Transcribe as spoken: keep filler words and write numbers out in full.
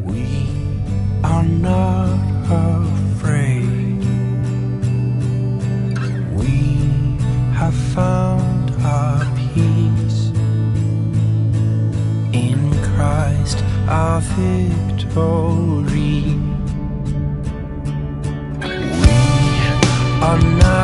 We are not afraid. We have found our peace in Christ, our victory. We are not